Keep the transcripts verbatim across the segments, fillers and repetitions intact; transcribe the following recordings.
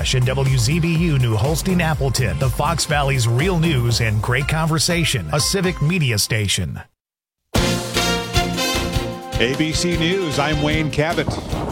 Oshkosh and W Z B U New Holstein Appleton, the Fox Valley's real news and great conversation, a civic media station. A B C News, I'm Wayne Cabot.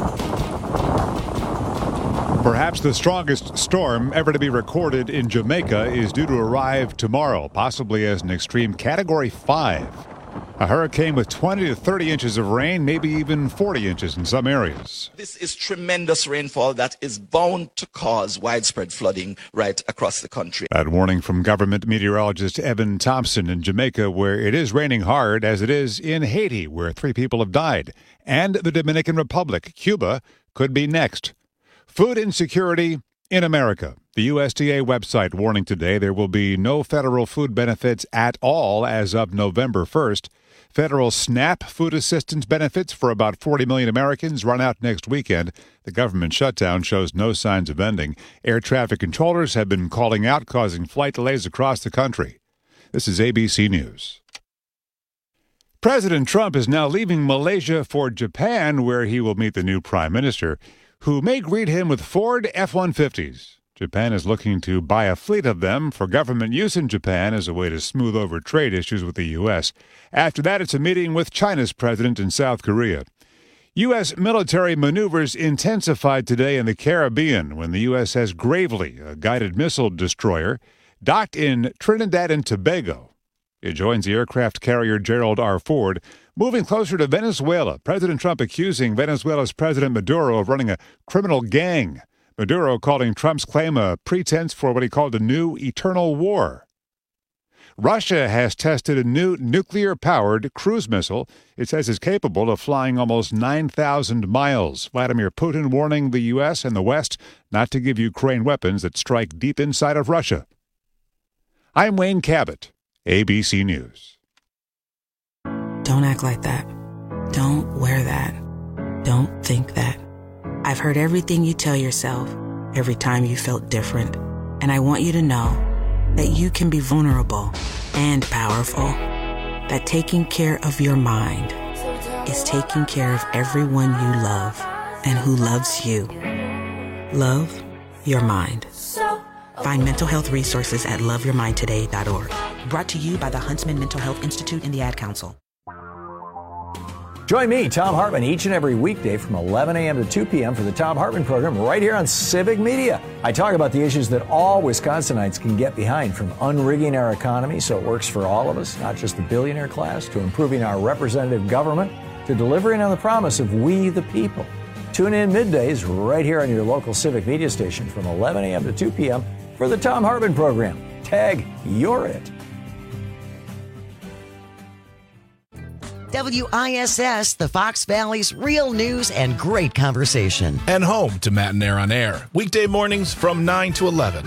Perhaps the strongest storm ever to be recorded in Jamaica is due to arrive tomorrow, possibly as an extreme Category five. A hurricane with twenty to thirty inches of rain, maybe even forty inches in some areas. This is tremendous rainfall that is bound to cause widespread flooding right across the country. That warning from government meteorologist Evan Thompson in Jamaica, where it is raining hard, as it is in Haiti, where three people have died. And the Dominican Republic, Cuba, could be next. Food insecurity in America. The U S D A website warning today there will be no federal food benefits at all as of November first. Federal SNAP food assistance benefits for about forty million Americans run out next weekend. The government shutdown shows no signs of ending. Air traffic controllers have been calling out, causing flight delays across the country. This is A B C News. President Trump is now leaving Malaysia for Japan, where he will meet the new prime minister, who may greet him with Ford F one fifties. Japan is looking to buy a fleet of them for government use in Japan as a way to smooth over trade issues with the U S. After that, it's a meeting with China's president in South Korea. U S military maneuvers intensified today in the Caribbean when the U S S Gravely, a guided missile destroyer, docked in Trinidad and Tobago. It joins the aircraft carrier Gerald R. Ford, moving closer to Venezuela. President Trump accusing Venezuela's President Maduro of running a criminal gang. Maduro calling Trump's claim a pretense for what he called a new eternal war. Russia has tested a new nuclear-powered cruise missile it says is capable of flying almost nine thousand miles. Vladimir Putin warning the U S and the West not to give Ukraine weapons that strike deep inside of Russia. I'm Wayne Cabot, A B C News. Don't act like that. Don't wear that. Don't think that. I've heard everything you tell yourself every time you felt different. And I want you to know that you can be vulnerable and powerful. That taking care of your mind is taking care of everyone you love and who loves you. Love your mind. Find mental health resources at love your mind today dot org. Brought to you by the Huntsman Mental Health Institute and the Ad Council. Join me, Thom Hartmann, each and every weekday from eleven a.m. to two p.m. for the Thom Hartmann program right here on Civic Media. I talk about the issues that all Wisconsinites can get behind, from unrigging our economy so it works for all of us, not just the billionaire class, to improving our representative government, to delivering on the promise of we the people. Tune in middays right here on your local Civic Media station from eleven a.m. to two p.m. for the Thom Hartmann program. Tag, you're it. W I S S, the Fox Valley's real news and great conversation. And home to Matt and Air on Air, weekday mornings from nine to eleven.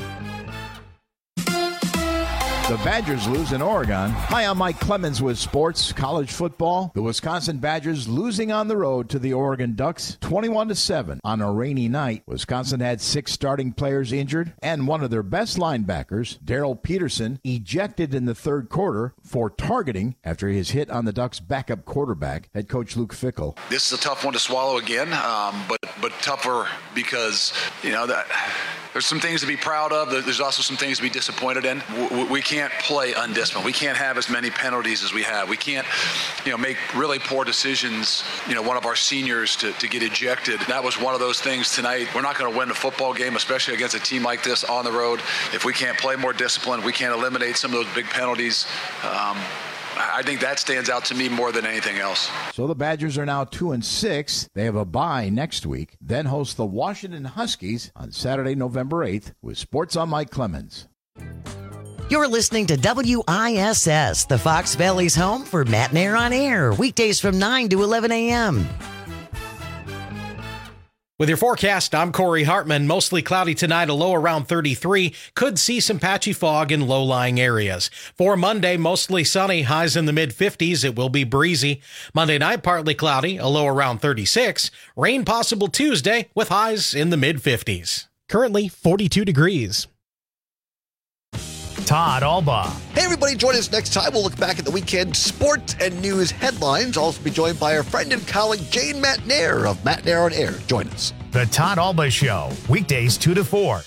The Badgers lose in Oregon. Hi, I'm Mike Clemens with sports, college football. The Wisconsin Badgers losing on the road to the Oregon Ducks twenty-one to seven on a rainy night. Wisconsin had six starting players injured and one of their best linebackers, Darrell Peterson, ejected in the third quarter for targeting after his hit on the Ducks' backup quarterback, head coach Luke Fickell. This is a tough one to swallow again, um, but but tougher because, you know, that there's some things to be proud of. There's also some things to be disappointed in. We can't play undisciplined. We can't have as many penalties as we have. We can't, you know, make really poor decisions. You know, one of our seniors to, to get ejected. That was one of those things tonight. We're not going to win a football game, especially against a team like this on the road, if we can't play more disciplined, we can't eliminate some of those big penalties. Um, I think that stands out to me more than anything else. So the Badgers are now two and six. They have a bye next week, then host the Washington Huskies on Saturday, November eighth, with Sports on Mike Clemens. You're listening to W I S S, the Fox Valley's home for Matt and Air on Air, weekdays from nine to eleven a.m. With your forecast, I'm Corey Hartman. Mostly cloudy tonight, a low around thirty-three. Could see some patchy fog in low-lying areas. For Monday, mostly sunny, highs in the mid-fifties. It will be breezy. Monday night, partly cloudy, a low around thirty-six. Rain possible Tuesday with highs in the mid-fifties. Currently forty-two degrees. Todd Alba. Hey, everybody, join us next time. We'll look back at the weekend sports and news headlines. Also be joined by our friend and colleague, Jane Matt Nair of Matt Nair on Air. Join us. The Todd Alba Show, weekdays two to four.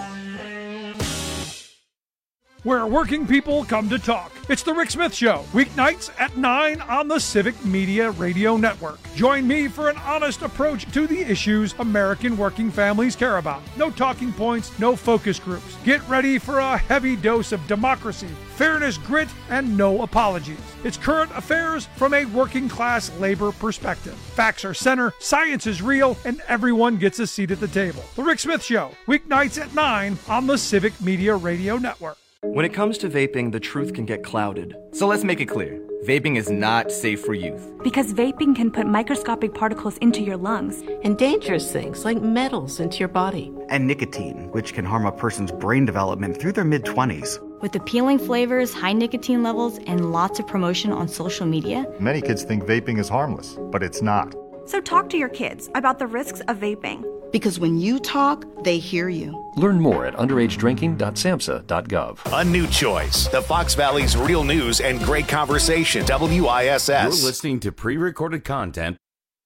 Where working people come to talk. It's the Rick Smith Show, weeknights at nine on the Civic Media Radio Network. Join me for an honest approach to the issues American working families care about. No talking points, no focus groups. Get ready for a heavy dose of democracy, fairness, grit, and no apologies. It's current affairs from a working class labor perspective. Facts are center, science is real, and everyone gets a seat at the table. The Rick Smith Show, weeknights at nine on the Civic Media Radio Network. When it comes to vaping, the truth can get clouded. So let's make it clear. Vaping is not safe for youth. Because vaping can put microscopic particles into your lungs. And dangerous things like metals into your body. And nicotine, which can harm a person's brain development through their mid-twenties. With appealing flavors, high nicotine levels, and lots of promotion on social media. Many kids think vaping is harmless, but it's not. So talk to your kids about the risks of vaping. Because when you talk, they hear you. Learn more at underage drinking dot samhsa dot gov. A new choice. The Fox Valley's real news and great conversation. W I S S. You're listening to pre-recorded content.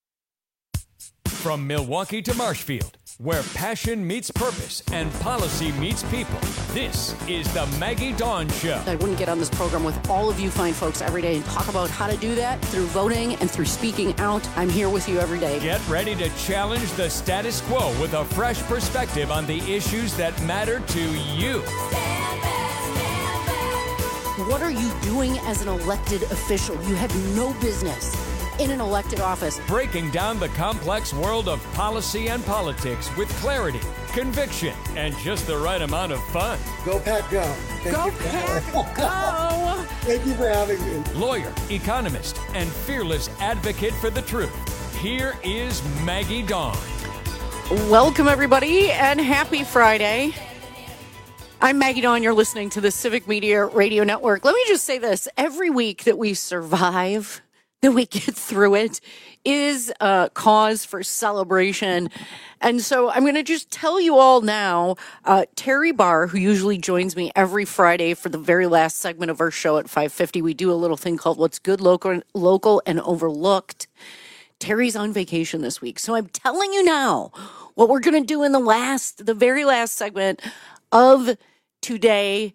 From Milwaukee to Marshfield, where passion meets purpose and policy meets people, this is the Maggie Dawn Show. I wouldn't get on this program with all of you fine folks every day and talk about how to do that through voting and through speaking out. I'm here with you every day. Get ready to challenge the status quo with a fresh perspective on the issues that matter to you. What are you doing as an elected official? You have no business in an elected office. Breaking down the complex world of policy and politics with clarity, conviction, and just the right amount of fun. Go Pat, go. Thank go Pat, go. Thank you for having me. Lawyer, economist, and fearless advocate for the truth. Here is Maggie Dawn. Welcome, everybody, and happy Friday. I'm Maggie Dawn. You're listening to the Civic Media Radio Network. Let me just say this. Every week that we survive, that we get through it, is a cause for celebration. And so I'm going to just tell you all now, uh, Terry Barr, who usually joins me every Friday for the very last segment of our show at five fifty, we do a little thing called What's Good, Local, local and Overlooked. Terry's on vacation this week. So I'm telling you now what we're going to do in the last, the very last segment of today,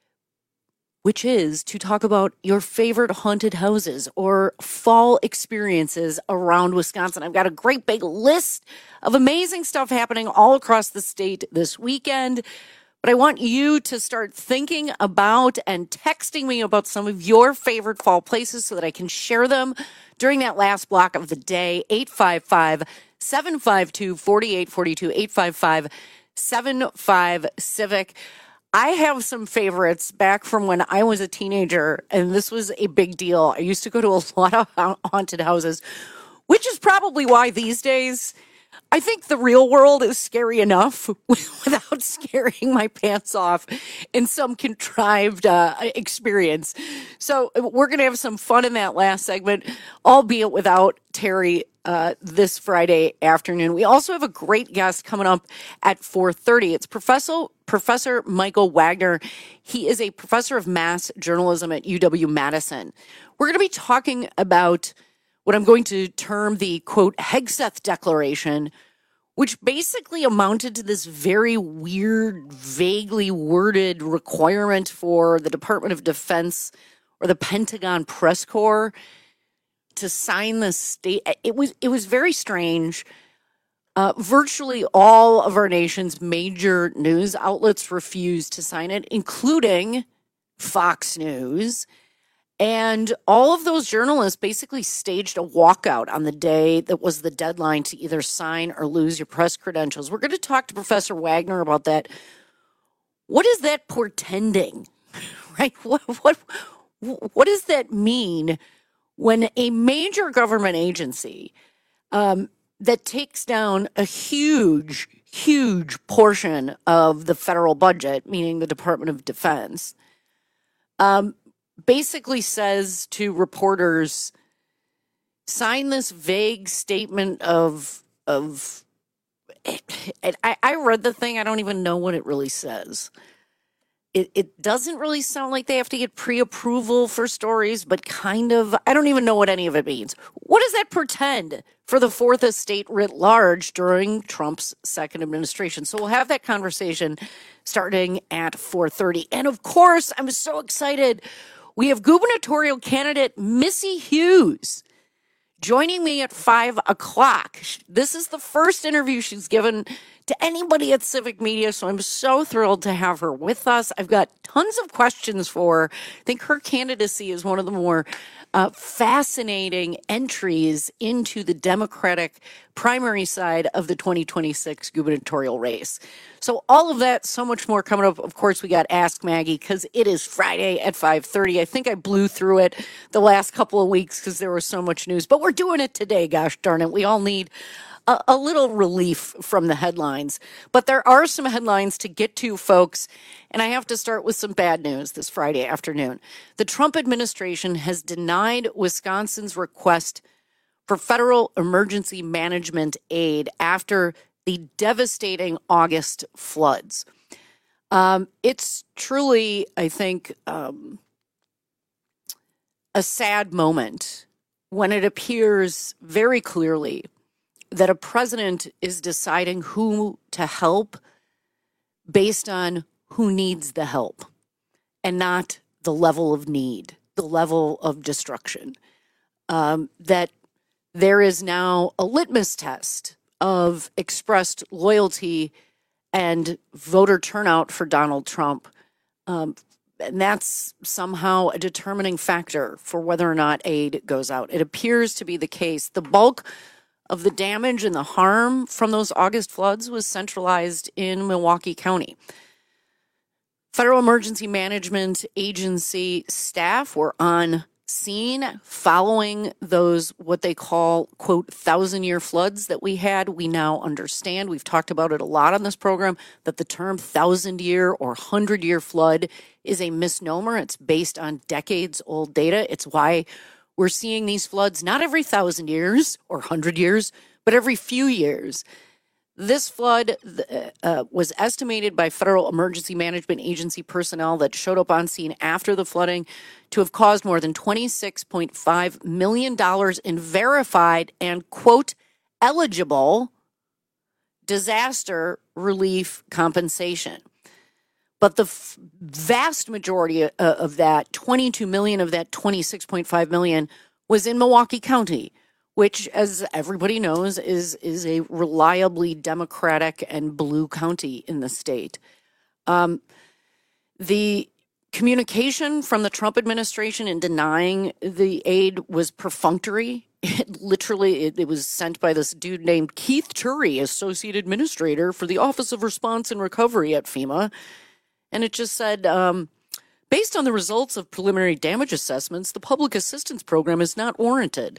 which is to talk about your favorite haunted houses or fall experiences around Wisconsin. I've got a great big list of amazing stuff happening all across the state this weekend, but I want you to start thinking about and texting me about some of your favorite fall places so that I can share them during that last block of the day. eight five five, seven five two, four eight four two, eight five five, seven five, CIVIC. I have some favorites back from when I was a teenager, and this was a big deal. I used to go to a lot of haunted houses, which is probably why these days I think the real world is scary enough without scaring my pants off in some contrived uh, experience. So we're going to have some fun in that last segment, albeit without Terry uh, this Friday afternoon. We also have a great guest coming up at four thirty. It's Professor Professor Michael Wagner. He is a professor of mass journalism at U W-Madison. We're going to be talking about what I'm going to term the, quote, Hegseth Declaration, which basically amounted to this very weird, vaguely worded requirement for the Department of Defense or the Pentagon Press Corps to sign the state. It was, it was very strange. Uh, virtually all of our nation's major news outlets refused to sign it, including Fox News. And all of those journalists basically staged a walkout on the day that was the deadline to either sign or lose your press credentials. We're going to talk to Professor Wagner about that. What is that portending, right? What, what, what does that mean when a major government agency um, that takes down a huge, huge portion of the federal budget, meaning the Department of Defense, um, basically says to reporters, sign this vague statement of, of, I, I read the thing. I don't even know what it really says. It, it doesn't really sound like they have to get pre-approval for stories, but kind of, I don't even know what any of it means. What does that portend for the Fourth Estate writ large during Trump's second administration? So we'll have that conversation starting at four thirty. And of course, I'm so excited. We have gubernatorial candidate Missy Hughes joining me at five o'clock. This is the first interview she's given to anybody at Civic Media, so I'm so thrilled to have her with us. I've got tons of questions for her. I think her candidacy is one of the more uh, fascinating entries into the Democratic primary side of the twenty twenty-six gubernatorial race. So all of that, so much more coming up. Of course, we got Ask Maggie because it is Friday at five thirty. I think I blew through it the last couple of weeks because there was so much news, but we're doing it today, gosh darn it. We all need a, a little relief from the headlines, but there are some headlines to get to, folks, and I have to start with some bad news this Friday afternoon. The Trump administration has denied Wisconsin's request for federal emergency management aid after the devastating August floods. Um, it's truly, I think, um, a sad moment when it appears very clearly that a president is deciding who to help based on who needs the help and not the level of need, the level of destruction. Um, that there is now a litmus test of expressed loyalty and voter turnout for Donald Trump. Um, and that's somehow a determining factor for whether or not aid goes out. It appears to be the case. The bulk of the damage and the harm from those August floods was centralized in Milwaukee County. Federal Emergency Management Agency staff were on scene following those, what they call, quote, thousand-year floods that we had. We now understand, we've talked about it a lot on this program, that the term thousand-year or hundred-year flood is a misnomer. It's based on decades-old data. It's why we're seeing these floods not every thousand years or hundred years, but every few years. This flood uh, was estimated by Federal Emergency Management Agency personnel that showed up on scene after the flooding to have caused more than twenty-six point five million dollars in verified and, quote, eligible disaster relief compensation. But the f- vast majority of, uh, of that, twenty-two million dollars of that twenty-six point five million dollars, was in Milwaukee County, which, as everybody knows, is is a reliably Democratic and blue county in the state. Um, the communication from the Trump administration in denying the aid was perfunctory. It literally, it, it was sent by this dude named Keith Turry, Associate Administrator for the Office of Response and Recovery at FEMA. And it just said, um, based on the results of preliminary damage assessments, the public assistance program is not warranted.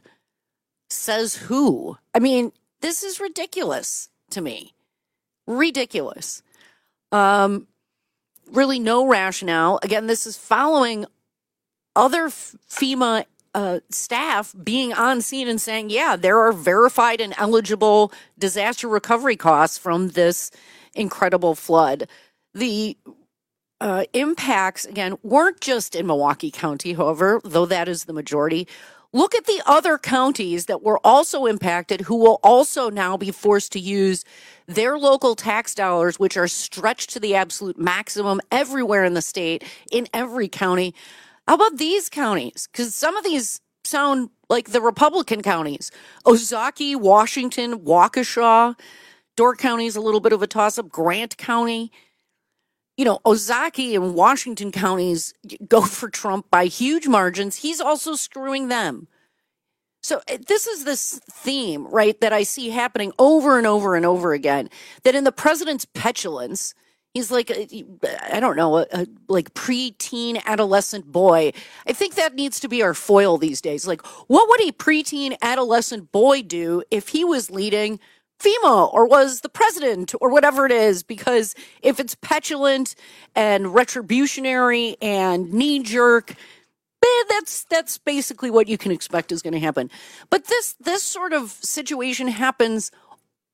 Says who? I mean, this is ridiculous to me. Ridiculous. Um, really no rationale. Again, this is following other FEMA uh, staff being on scene and saying, yeah, there are verified and eligible disaster recovery costs from this incredible flood. The uh, impacts, again, weren't just in Milwaukee County, however, though that is the majority. Look at the other counties that were also impacted who will also now be forced to use their local tax dollars, which are stretched to the absolute maximum everywhere in the state, in every county. How about these counties? Because some of these sound like the Republican counties. Ozaukee, Washington, Waukesha. Door County is a little bit of a toss-up. Grant County. You know, Ozaukee and Washington counties go for Trump by huge margins. He's also screwing them. So this is this theme, right, that I see happening over and over and over again, that in the president's petulance, he's like, I don't know, a, a like preteen adolescent boy. I think that needs to be our foil these days. Like, what would a preteen adolescent boy do if he was leading FEMA or was the president or whatever it is? Because if it's petulant and retributionary and knee-jerk, eh, that's that's basically what you can expect is going to happen. But this this sort of situation happens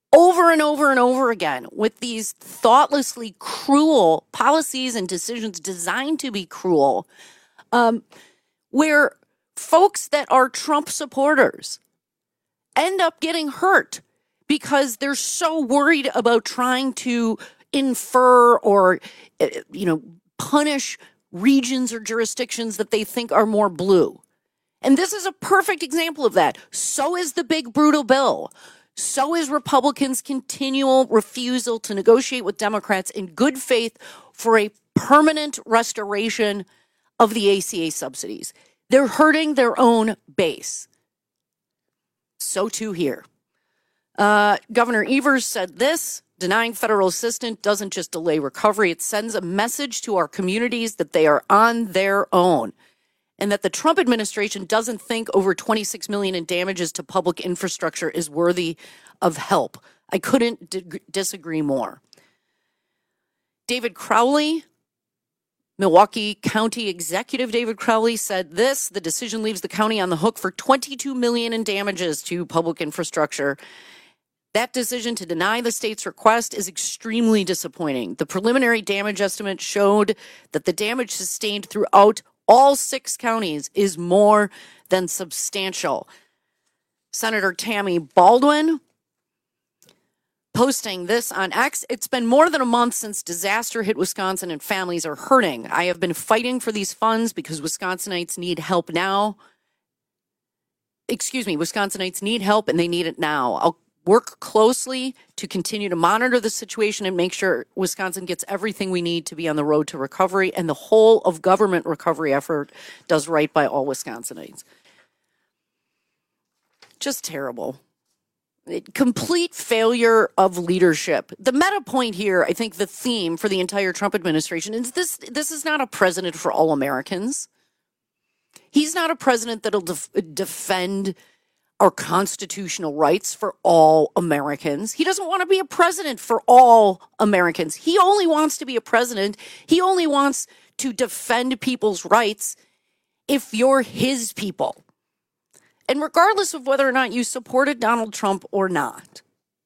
over and over and over again with these thoughtlessly cruel policies and decisions designed to be cruel, um, where folks that are Trump supporters end up getting hurt because they're so worried about trying to infer or, you know, punish regions or jurisdictions that they think are more blue. And this is a perfect example of that. So is the big brutal bill. So is Republicans' continual refusal to negotiate with Democrats in good faith for a permanent restoration of the A C A subsidies. They're hurting their own base. So too here. Uh, Governor Evers said this: denying federal assistance doesn't just delay recovery, it sends a message to our communities that they are on their own, and that the Trump administration doesn't think over twenty-six million dollars in damages to public infrastructure is worthy of help. I couldn't d- disagree more. David Crowley, Milwaukee County Executive David Crowley, said this: the decision leaves the county on the hook for twenty-two million dollars in damages to public infrastructure. That decision to deny the state's request is extremely disappointing. The preliminary damage estimate showed that the damage sustained throughout all six counties is more than substantial. Senator Tammy Baldwin posting this on X: it's been more than a month since disaster hit Wisconsin and families are hurting. I have been fighting for these funds because Wisconsinites need help now. Excuse me, Wisconsinites need help and they need it now. I'll work closely to continue to monitor the situation and make sure Wisconsin gets everything we need to be on the road to recovery, and the whole of government recovery effort does right by all Wisconsinites. Just terrible. Complete failure of leadership. The meta point here, I think the theme for the entire Trump administration is this: this is not a president for all Americans. He's not a president that'll def- defend our constitutional rights for all Americans. He doesn't want to be a president for all Americans. He only wants to be a president. He only wants to defend people's rights if you're his people. And regardless of whether or not you supported Donald Trump or not,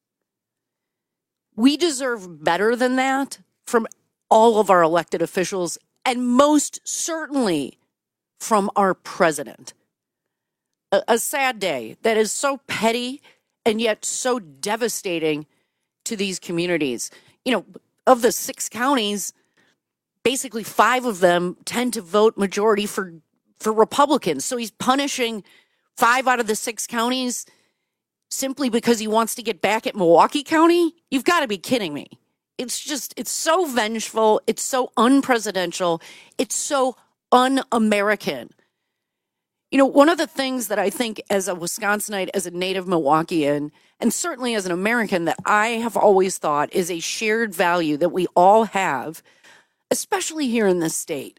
we deserve better than that from all of our elected officials, and most certainly from our president. A, a sad day that is so petty and yet so devastating to these communities. You know, of the six counties, basically five of them tend to vote majority for, for Republicans. So he's punishing five out of the six counties simply because he wants to get back at Milwaukee County? You've got to be kidding me. It's just, it's so vengeful. It's so unpresidential. It's so un-American. You know, one of the things that I think as a Wisconsinite, as a native Milwaukeean, and certainly as an American, that I have always thought is a shared value that we all have, especially here in this state,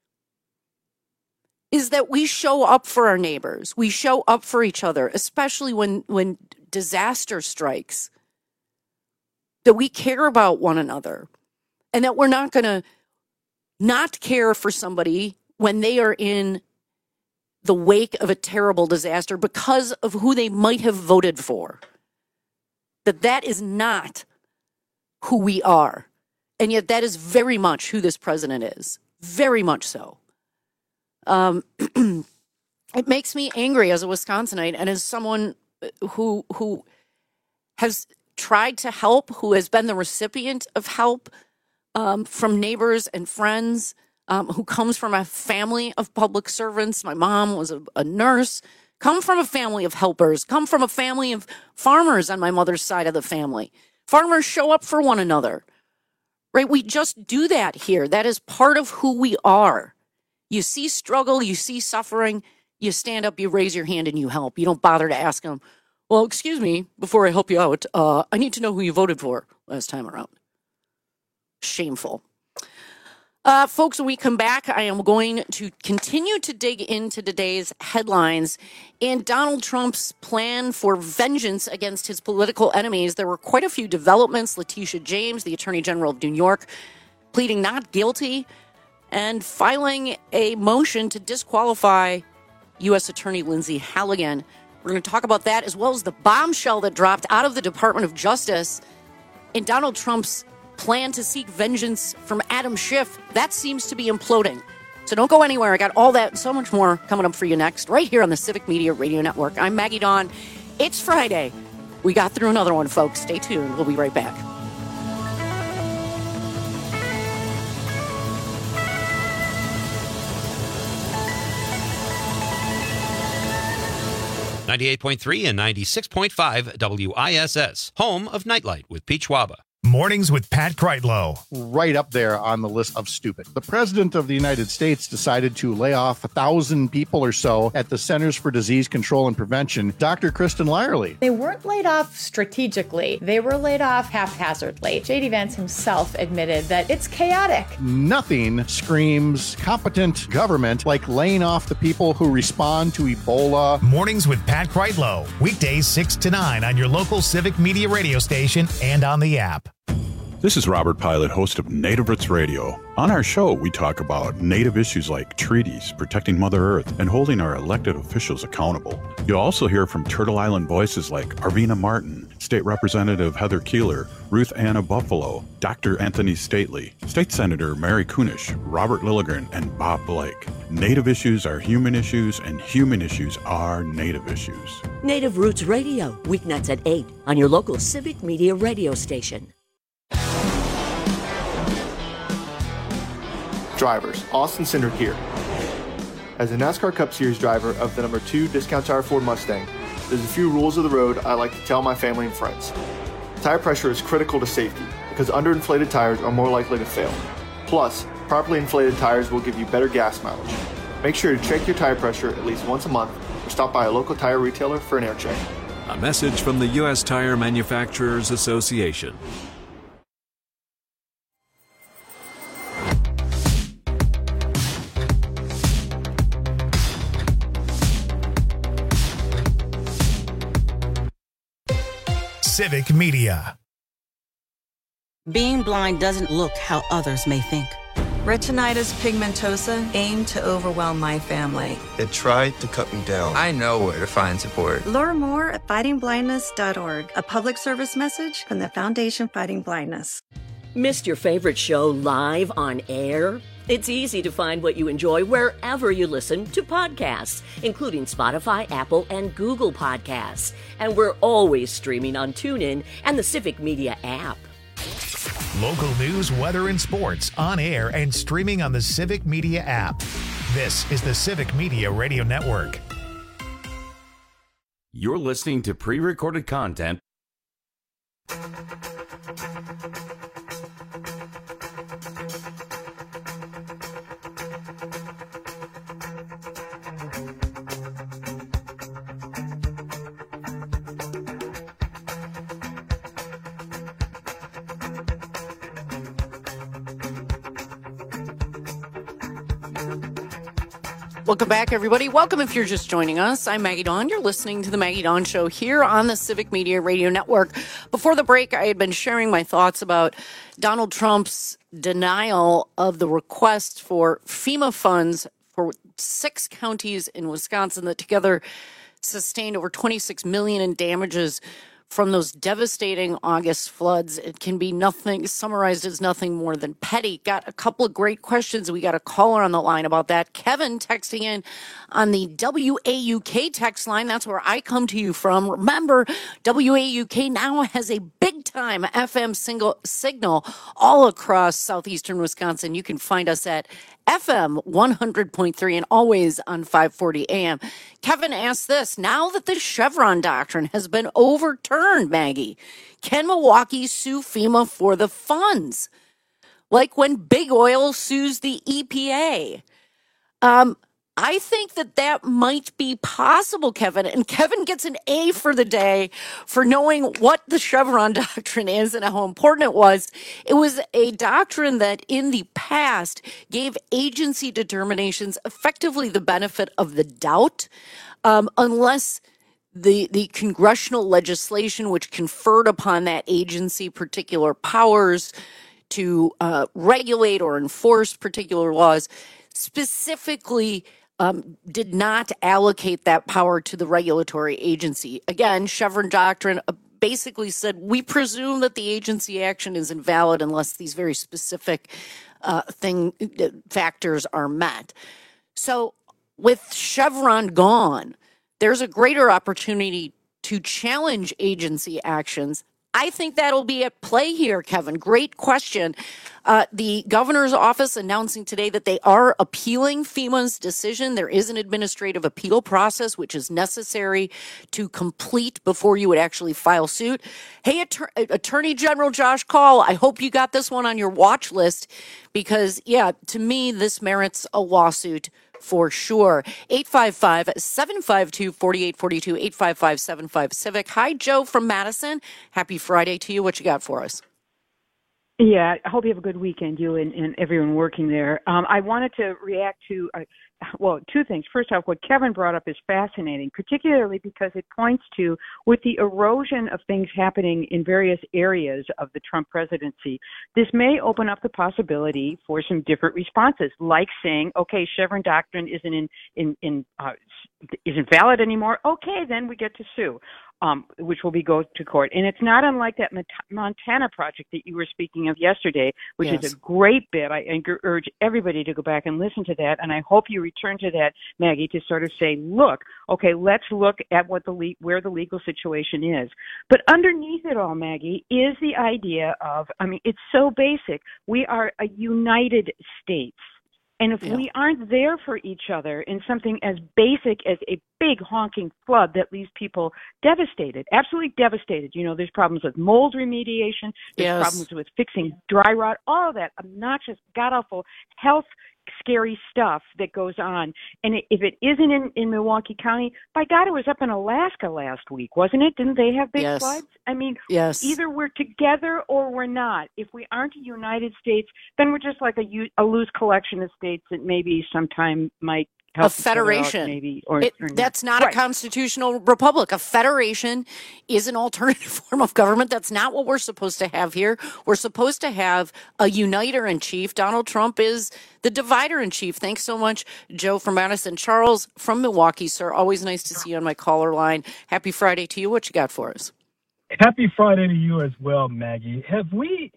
is that we show up for our neighbors. We show up for each other, especially when, when disaster strikes, that we care about one another, and that we're not going to not care for somebody when they are in the wake of a terrible disaster because of who they might have voted for. That that is not who we are. And yet that is very much who this president is. Very much so. Um, it makes me angry as a Wisconsinite and as someone who who has tried to help, who has been the recipient of help um, from neighbors and friends, um, who comes from a family of public servants. My mom was a, a nurse, come from a family of helpers, come from a family of farmers on my mother's side of the family. Farmers show up for one another, right? We just do that here. That is part of who we are. You see struggle, you see suffering, you stand up, you raise your hand, and you help. You don't bother to ask them, well, excuse me, before I help you out, uh, I need to know who you voted for last time around. Shameful. Uh, folks, when we come back, I am going to continue to dig into today's headlines and Donald Trump's plan for vengeance against his political enemies. There were quite a few developments. Letitia James, the Attorney General of New York, pleading not guilty and filing a motion to disqualify U S Attorney Lindsay Halligan. We're going to talk about that as well as the bombshell that dropped out of the Department of Justice and Donald Trump's plan to seek vengeance from Adam Schiff. That seems to be imploding. So don't go anywhere. I got all that and so much more coming up for you next, right here on the Civic Media Radio Network. I'm Maggie Dawn. It's Friday. We got through another one, folks. Stay tuned. We'll be right back. ninety-eight point three and ninety-six point five W I S S, home of Nightlight with Pete Schwaba. Mornings with Pat Kreitlow. Right up there on the list of stupid. The president of the United States decided to lay off a thousand people or so at the Centers for Disease Control and Prevention. Doctor Kristen Lyerly. They weren't laid off strategically. They were laid off haphazardly. J D Vance himself admitted that it's chaotic. Nothing screams competent government like laying off the people who respond to Ebola. Mornings with Pat Kreitlow. Weekdays six to nine on your local Civic Media radio station and on the app. This is Robert Pilot, host of Native Roots Radio. On our show, we talk about Native issues like treaties, protecting Mother Earth, and holding our elected officials accountable. You'll also hear from Turtle Island voices like Arvina Martin, State Representative Heather Keeler, Ruth Anna Buffalo, Doctor Anthony Stately, State Senator Mary Kunish, Robert Lilligren, and Bob Blake. Native issues are human issues, and human issues are Native issues. Native Roots Radio, weeknights at eight on your local Civic Media radio station. Drivers, Austin Cindric here. As a NASCAR Cup Series driver of the number two Discount Tire Ford Mustang, there's a few rules of the road I like to tell my family and friends. Tire pressure is critical to safety because underinflated tires are more likely to fail. Plus, properly inflated tires will give you better gas mileage. Make sure to check your tire pressure at least once a month or stop by a local tire retailer for an air check. A message from the U S Tire Manufacturers Association. Civic Media. Being blind doesn't look how others may think. Retinitis pigmentosa aimed to overwhelm my family. It tried to cut me down. I know where to find support. Learn more at fighting blindness dot org, a public service message from the Foundation Fighting Blindness. Missed your favorite show live on air? It's easy to find what you enjoy wherever you listen to podcasts, including Spotify, Apple, and Google Podcasts. And we're always streaming on TuneIn and the Civic Media app. Local news, weather, and sports on air and streaming on the Civic Media app. This is the Civic Media Radio Network. You're listening to pre-recorded content. Welcome back, everybody. Welcome if you're just joining us. I'm Maggie Dawn. You're listening to The Maggie Dawn Show here on the Civic Media Radio Network. Before the break, I had been sharing my thoughts about Donald Trump's denial of the request for FEMA funds for six counties in Wisconsin that together sustained over twenty-six million dollars in damages from those devastating August floods. It can be nothing, summarized as nothing more than petty. Got a couple of great questions. We got a caller on the line about that. Kevin texting in on the W A U K text line. That's where I come to you from. Remember, W A U K now has a big-time F M single signal all across southeastern Wisconsin. You can find us at F M one hundred point three and always on five forty A M. Kevin asked this: now that the Chevron doctrine has been overturned, Maggie, can Milwaukee sue FEMA for the funds? Like when Big Oil sues the E P A. Um, I think that that might be possible, Kevin. And Kevin gets an A for the day for knowing what the Chevron doctrine is and how important it was. It was a doctrine that in the past gave agency determinations effectively the benefit of the doubt, um, unless the the congressional legislation which conferred upon that agency particular powers to uh, regulate or enforce particular laws specifically um, did not allocate that power to the regulatory agency. Again, Chevron doctrine uh, basically said, we presume that the agency action is invalid unless these very specific uh, thing uh, factors are met. So with Chevron gone, there's a greater opportunity to challenge agency actions. I think that'll be at play here, Kevin. Great question. Uh, the governor's office announcing today that they are appealing FEMA's decision. There is an administrative appeal process, which is necessary to complete before you would actually file suit. Hey, Attor- Attorney General Josh Kaul, I hope you got this one on your watch list because, yeah, to me, this merits a lawsuit for sure. eight five five, seven five two, four eight four two, eight five five, seven five Civic. Hi, Joe from Madison. Happy Friday to you. What you got for us? Yeah, I hope you have a good weekend, you and, and everyone working there. Um, I wanted to react to, uh, well, two things. First off, what Kevin brought up is fascinating, particularly because it points to, with the erosion of things happening in various areas of the Trump presidency, this may open up the possibility for some different responses, like saying, okay, Chevron doctrine isn't in, in, in uh, isn't valid anymore. Okay, then we get to sue. Um, which will be go to court. And it's not unlike that Montana project that you were speaking of yesterday, which yes. is a great bit. I urge everybody to go back and listen to that. And I hope you return to that, Maggie, to sort of say, look, okay, let's look at what the le- where the legal situation is. But underneath it all, Maggie, is the idea of, I mean, it's so basic. We are a United States. And if yeah. we aren't there for each other in something as basic as a big honking flood that leaves people devastated, absolutely devastated. You know, there's problems with mold remediation, there's yes. problems with fixing dry rot, all of that obnoxious, god-awful health scary stuff that goes on. And if it isn't in, in Milwaukee County, by God, it was up in Alaska last week, wasn't it? Didn't they have big yes. floods? I mean, yes. either we're together or we're not. If we aren't a United States, then we're just like a, a loose collection of states that maybe sometime might help a federation. Out, maybe, or, it, or that's not right. a constitutional republic. A federation is an alternative form of government. That's not what we're supposed to have here. We're supposed to have a uniter in chief. Donald Trump is the divider in chief. Thanks so much, Joe from Madison. Charles from Milwaukee, sir. Always nice to see you on my caller line. Happy Friday to you. What you got for us? Happy Friday to you as well, Maggie. Have we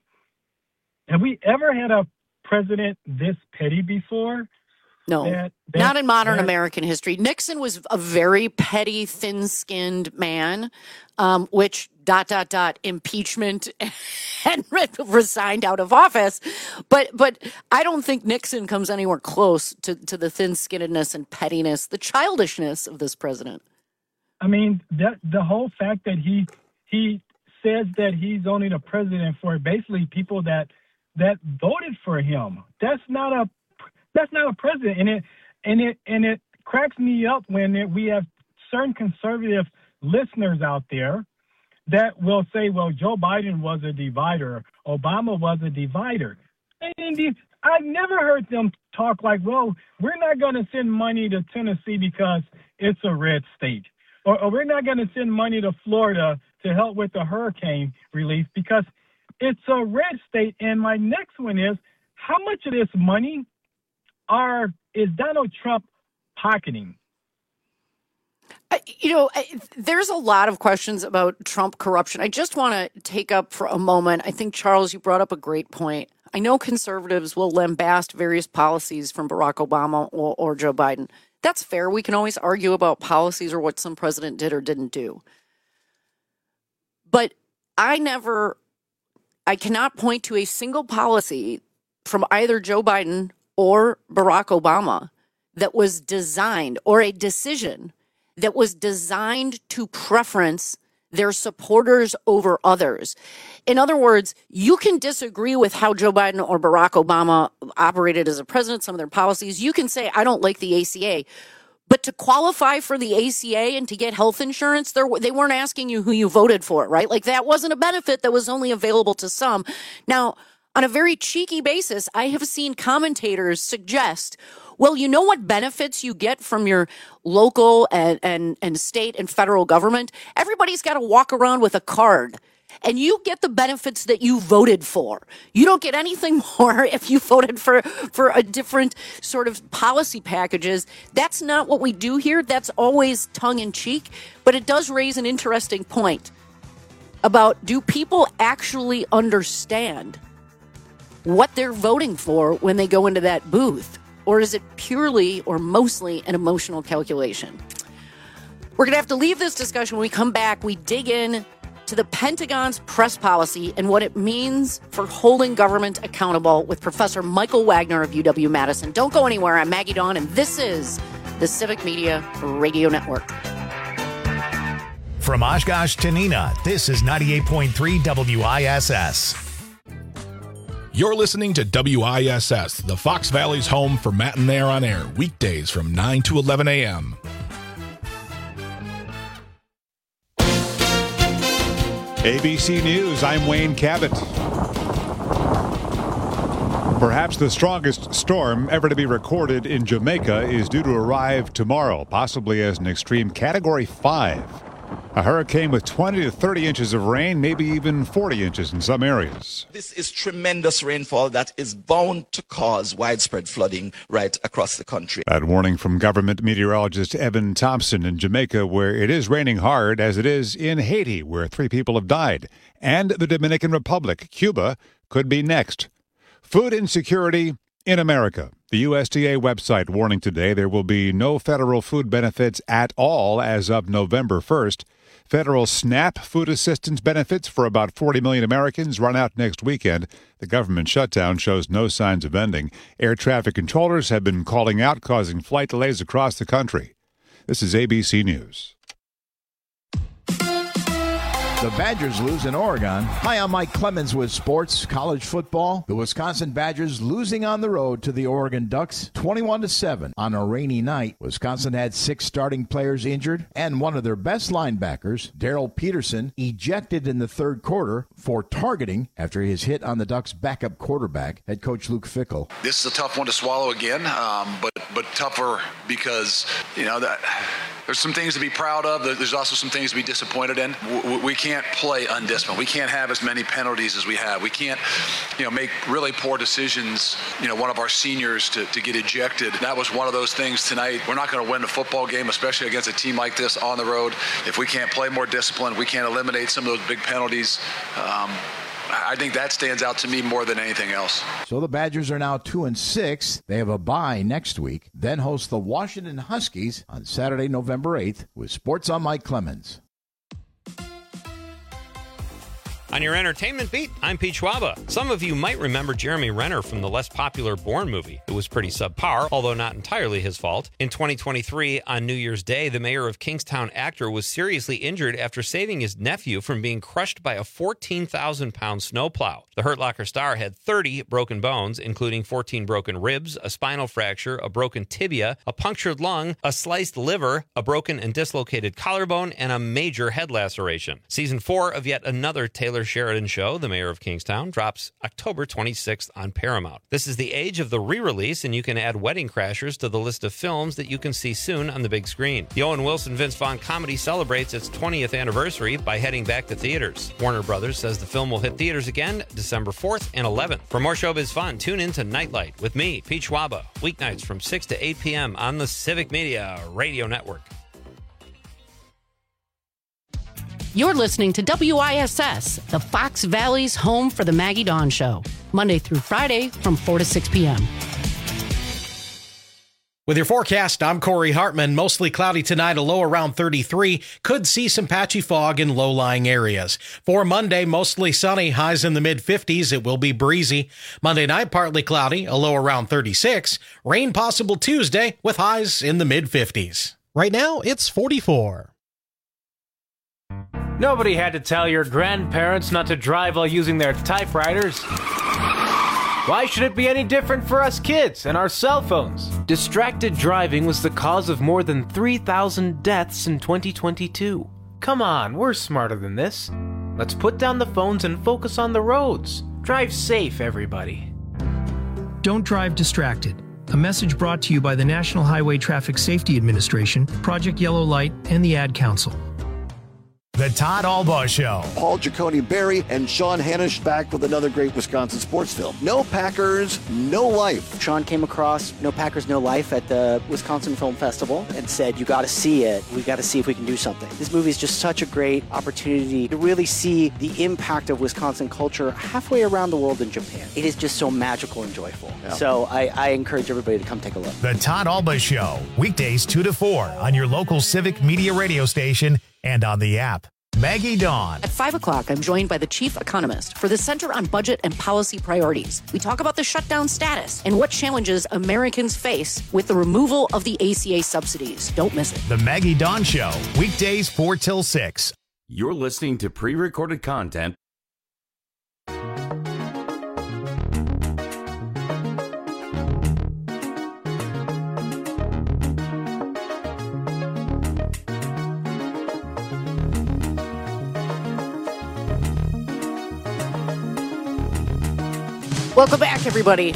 have we ever had a president this petty before? No, that, that, not in modern that, American history. Nixon was a very petty, thin-skinned man, um, which dot, dot, dot, impeachment and resigned out of office. But but I don't think Nixon comes anywhere close to, to the thin-skinnedness and pettiness, the childishness of this president. I mean, that the whole fact that he he says that he's only the president for basically people that that voted for him. That's not a That's not a president, and it and it and it cracks me up when it, we have certain conservative listeners out there that will say, "Well, Joe Biden was a divider, Obama was a divider." And I've never heard them talk like, "Well, we're not going to send money to Tennessee because it's a red state, or, or we're not going to send money to Florida to help with the hurricane relief because it's a red state." And my next one is, how much of this money Are is Donald Trump pocketing? I, you know, I, there's a lot of questions about Trump corruption. I just want to take up for a moment. I think, Charles, you brought up a great point. I know conservatives will lambast various policies from Barack Obama or, or Joe Biden. That's fair. We can always argue about policies or what some president did or didn't do. But I never, I cannot point to a single policy from either Joe Biden or Barack Obama that was designed, or a decision that was designed to preference their supporters over others. In other words, you can disagree with how Joe Biden or Barack Obama operated as a president, some of their policies. You can say, I don't like the A C A. But to qualify for the A C A and to get health insurance, they weren't asking you who you voted for, right? Like, that wasn't a benefit that was only available to some. Now, on a very cheeky basis, I have seen commentators suggest, well, you know what benefits you get from your local and, and, and state and federal government? Everybody's got to walk around with a card. and you get the benefits that you voted for. You don't get anything more if you voted for, for a different sort of policy packages. That's not what we do here. That's always tongue-in-cheek, but it does raise an interesting point about, do people actually understand what they're voting for when they go into that booth? Or is it purely or mostly an emotional calculation? We're going to have to leave this discussion. When we come back, we dig in to the Pentagon's press policy and what it means for holding government accountable with Professor Michael Wagner of U W-Madison. Don't go anywhere. I'm Maggie Dawn, and this is the Civic Media Radio Network. From Oshkosh to Neenah, this is ninety-eight point three W I S S. You're listening to W I S S, the Fox Valley's home for Matt and Nair on air, weekdays from nine to eleven a.m. A B C News, I'm Wayne Cabot. Perhaps the strongest storm ever to be recorded in Jamaica is due to arrive tomorrow, possibly as an extreme Category five. A hurricane with twenty to thirty inches of rain, maybe even forty inches in some areas. This is tremendous rainfall that is bound to cause widespread flooding right across the country. That warning from government meteorologist Evan Thompson in Jamaica, where it is raining hard, as it is in Haiti, where three people have died. And the Dominican Republic, Cuba, could be next. Food insecurity in America. The U S D A website warning today there will be no federal food benefits at all as of November first. Federal SNAP food assistance benefits for about forty million Americans run out next weekend. The government shutdown shows no signs of ending. Air traffic controllers have been calling out, causing flight delays across the country. This is A B C News. The Badgers lose in Oregon. Hi, I'm Mike Clemens with sports, college football. The Wisconsin Badgers losing on the road to the Oregon Ducks, twenty-one to seven on a rainy night. Wisconsin had six starting players injured, and one of their best linebackers, Daryl Peterson, ejected in the third quarter for targeting after his hit on the Ducks' backup quarterback, head coach Luke Fickell. This is a tough one to swallow again, um, but but tougher because, you know, that there's some things to be proud of. There's also some things to be disappointed in. We can't play undisciplined. We can't have as many penalties as we have. We can't, you know, make really poor decisions. You know, one of our seniors to, to get ejected. That was one of those things tonight. We're not going to win the football game, especially against a team like this on the road. If we can't play more disciplined, we can't eliminate some of those big penalties. Um, I think that stands out to me more than anything else. So the Badgers are now two and six. They have a bye next week, then host the Washington Huskies on Saturday, November eighth. With Sports, I'm Mike Clemens. On your entertainment beat, I'm Pete Schwaba. Some of you might remember Jeremy Renner from the less popular Bourne movie. It was pretty subpar, although not entirely his fault. In twenty twenty-three, on New Year's Day, the mayor of Kingstown actor was seriously injured after saving his nephew from being crushed by a fourteen thousand pound snowplow. The Hurt Locker star had thirty broken bones, including fourteen broken ribs, a spinal fracture, a broken tibia, a punctured lung, a sliced liver, a broken and dislocated collarbone, and a major head laceration. Season four of yet another Taylor Sheridan show, The Mayor of Kingstown, drops October twenty-sixth on Paramount. This is the age of the re-release, and you can add Wedding Crashers to the list of films that you can see soon on the big screen. The Owen Wilson Vince Vaughn comedy celebrates its twentieth anniversary by heading back to theaters. Warner Brothers says the film will hit theaters again December fourth and eleventh. For more showbiz fun, tune in to Nightlight with me, Pete Schwaba, weeknights from six to eight p.m. on the Civic Media Radio Network. You're listening to W I S S, the Fox Valley's home for the Maggie Dawn Show, Monday through Friday from four to six p.m. With your forecast, I'm Corey Hartman. Mostly cloudy tonight, a low around thirty-three. Could see some patchy fog in low-lying areas. For Monday, mostly sunny, highs in the mid-fifties. It will be breezy. Monday night, partly cloudy, a low around thirty-six. Rain possible Tuesday with highs in the mid-fifties. Right now, it's forty-four. Nobody had to tell your grandparents not to drive while using their typewriters. Why should it be any different for us kids and our cell phones? Distracted driving was the cause of more than three thousand deaths in twenty twenty-two. Come on, we're smarter than this. Let's put down the phones and focus on the roads. Drive safe, everybody. Don't drive distracted. A message brought to you by the National Highway Traffic Safety Administration, Project Yellow Light, and the Ad Council. The Todd Albaugh Show. Paul Giacone Barry and Sean Hanisch back with another great Wisconsin sports film. No Packers, no life. Sean came across No Packers, No Life at the Wisconsin Film Festival and said, you got to see it. We got to see if we can do something. This movie is just such a great opportunity to really see the impact of Wisconsin culture halfway around the world in Japan. It is just so magical and joyful. Yeah. So I, I encourage everybody to come take a look. The Todd Albaugh Show, weekdays two to four on your local Civic Media radio station and on the app. Maggie Dawn. At five o'clock, I'm joined by the chief economist for the Center on Budget and Policy Priorities. We talk about the shutdown status and what challenges Americans face with the removal of the A C A subsidies. Don't miss it. The Maggie Dawn Show, weekdays four till six. You're listening to pre-recorded content. Welcome back, everybody.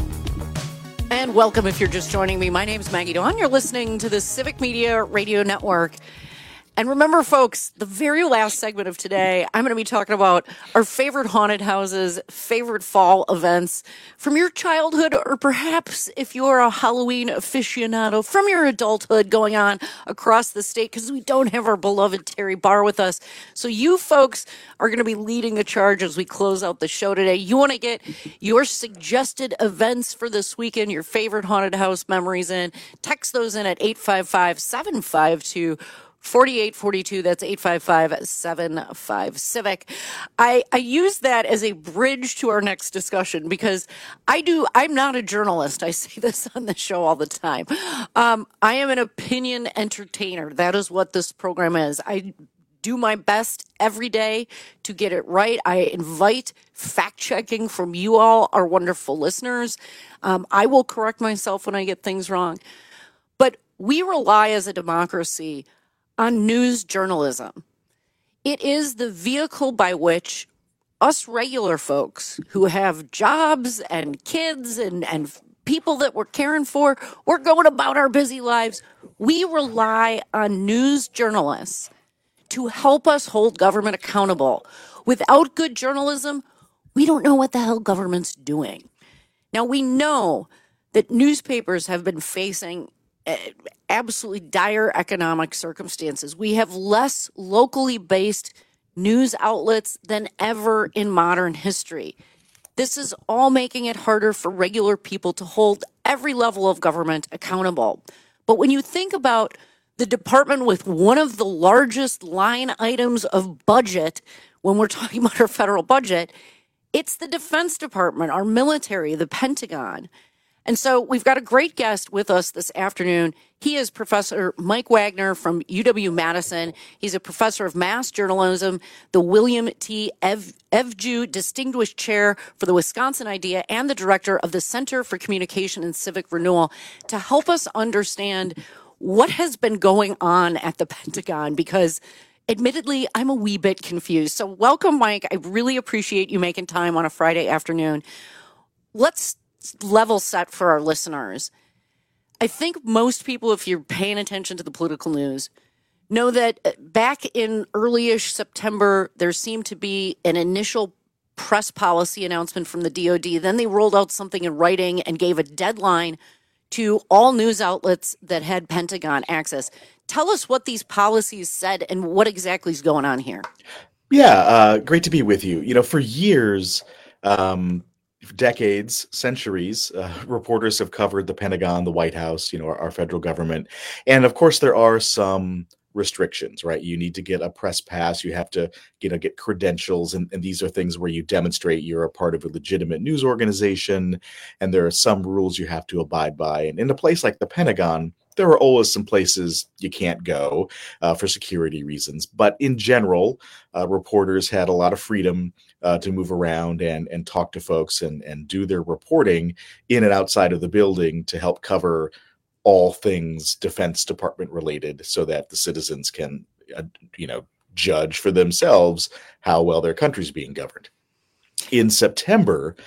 And welcome if you're just joining me. My name's Maggie Dawn. You're listening to the Civic Media Radio Network. And remember, folks, the very last segment of today, I'm going to be talking about our favorite haunted houses, favorite fall events from your childhood, or perhaps if you're a Halloween aficionado from your adulthood going on across the state, because we don't have our beloved Terry Barr with us. So you folks are going to be leading the charge as we close out the show today. You want to get your suggested events for this weekend, your favorite haunted house memories in. Text those in at eight five five, seven five two, forty-eight forty-two. That's eight five five, seven five, Civic. I, I use that as a bridge to our next discussion because I do, I'm not a journalist. I say this on the show all the time. Um, I am an opinion entertainer. That is what this program is. I do my best every day to get it right. I invite fact checking from you all, our wonderful listeners. Um, I will correct myself when I get things wrong. But we rely as a democracy on news journalism. It is the vehicle by which us regular folks who have jobs and kids and, and people that we're caring for, we're going about our busy lives. We rely on news journalists to help us hold government accountable. Without good journalism, we don't know what the hell government's doing. Now, we know that newspapers have been facing absolutely dire economic circumstances. We have less locally based news outlets than ever in modern history. This is all making it harder for regular people to hold every level of government accountable. But when you think about the department with one of the largest line items of budget, when we're talking about our federal budget, it's the Defense Department, our military, the Pentagon. And so we've got a great guest with us this afternoon. He is Professor Mike Wagner from U W-Madison. He's a professor of mass journalism, the William T. Ev- Evju Distinguished Chair for the Wisconsin Idea, and the director of the Center for Communication and Civic Renewal, to help us understand what has been going on at the Pentagon, because admittedly, I'm a wee bit confused. So welcome, Mike. I really appreciate you making time on a Friday afternoon. Let's level set for our listeners. I think most people, if you're paying attention to the political news, know that back in early-ish September, there seemed to be an initial press policy announcement from the D O D. Then they rolled out something in writing and gave a deadline to all news outlets that had Pentagon access. Tell us what these policies said and what exactly is going on here. Yeah, uh, great to be with you. You know, for years, um, decades, centuries, uh, reporters have covered the Pentagon, the White House, you know, our, our federal government. And of course, there are some restrictions, right? You need to get a press pass. You have to, you know, get credentials. And, and these are things where you demonstrate you're a part of a legitimate news organization. And there are some rules you have to abide by. And in a place like the Pentagon, there are always some places you can't go uh, for security reasons. But in general, uh, reporters had a lot of freedom uh, to move around and, and talk to folks and, and do their reporting in and outside of the building to help cover all things Defense Department related so that the citizens can, uh, you know, judge for themselves how well their country's being governed. In September,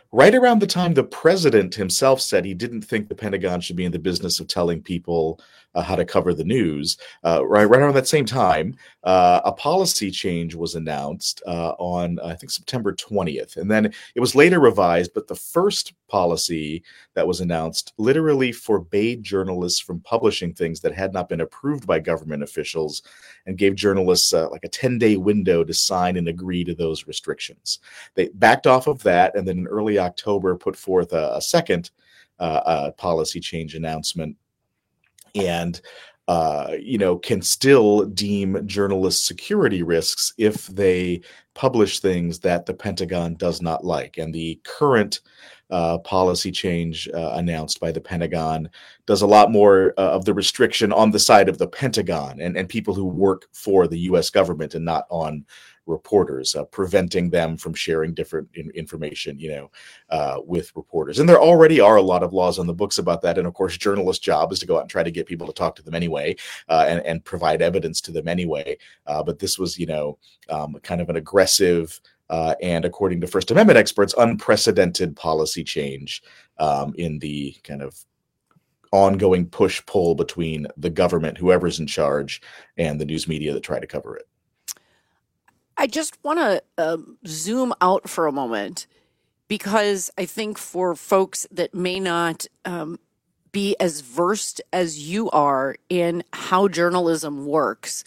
right around the time the president himself said he didn't think the Pentagon should be in the business of telling people uh, how to cover the news, uh, right, right around that same time, uh, a policy change was announced uh, on, I think, September twentieth. And then it was later revised, but the first policy that was announced literally forbade journalists from publishing things that had not been approved by government officials and gave journalists uh, like a ten-day window to sign and agree to those restrictions. They backed off of that, and then in early October put forth a, a second uh, uh, policy change announcement, and uh, you know, can still deem journalists security risks if they publish things that the Pentagon does not like. And the current uh, policy change uh, announced by the Pentagon does a lot more uh, of the restriction on the side of the Pentagon and, and people who work for the U S government and not on reporters, uh, preventing them from sharing different in- information, you know, uh, with reporters. And there already are a lot of laws on the books about that. And of course, journalists' job is to go out and try to get people to talk to them anyway, uh, and, and provide evidence to them anyway. Uh, but this was, you know, um, kind of an aggressive uh, and, according to First Amendment experts, unprecedented policy change um, in the kind of ongoing push-pull between the government, whoever's in charge, and the news media that try to cover it. I just want to uh, zoom out for a moment, because I think for folks that may not um, be as versed as you are in how journalism works.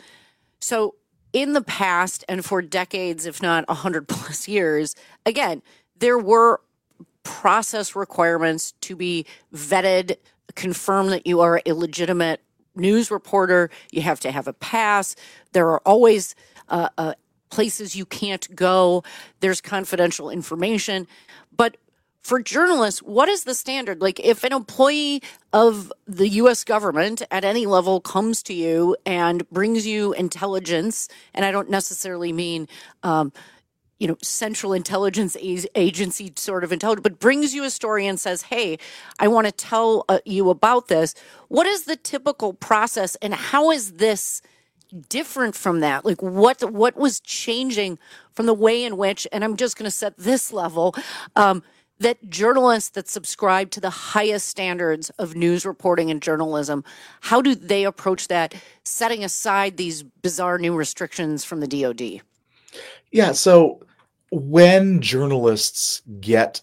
So in the past, and for decades, if not one hundred plus years, again, there were process requirements to be vetted, confirm that you are a legitimate news reporter. You have to have a pass. There are always uh, uh, places you can't go. There's confidential information. But for journalists, what is the standard? Like, if an employee of the U S government at any level comes to you and brings you intelligence, and I don't necessarily mean, um, you know, central intelligence agency sort of intelligence, but brings you a story and says, hey, I want to tell uh, you about this. What is the typical process, and how is this different from that? Like, what what was changing from the way in which, and I'm just going to set this level, um, that journalists that subscribe to the highest standards of news reporting and journalism, how do they approach that, setting aside these bizarre new restrictions from the D O D? Yeah, so when journalists get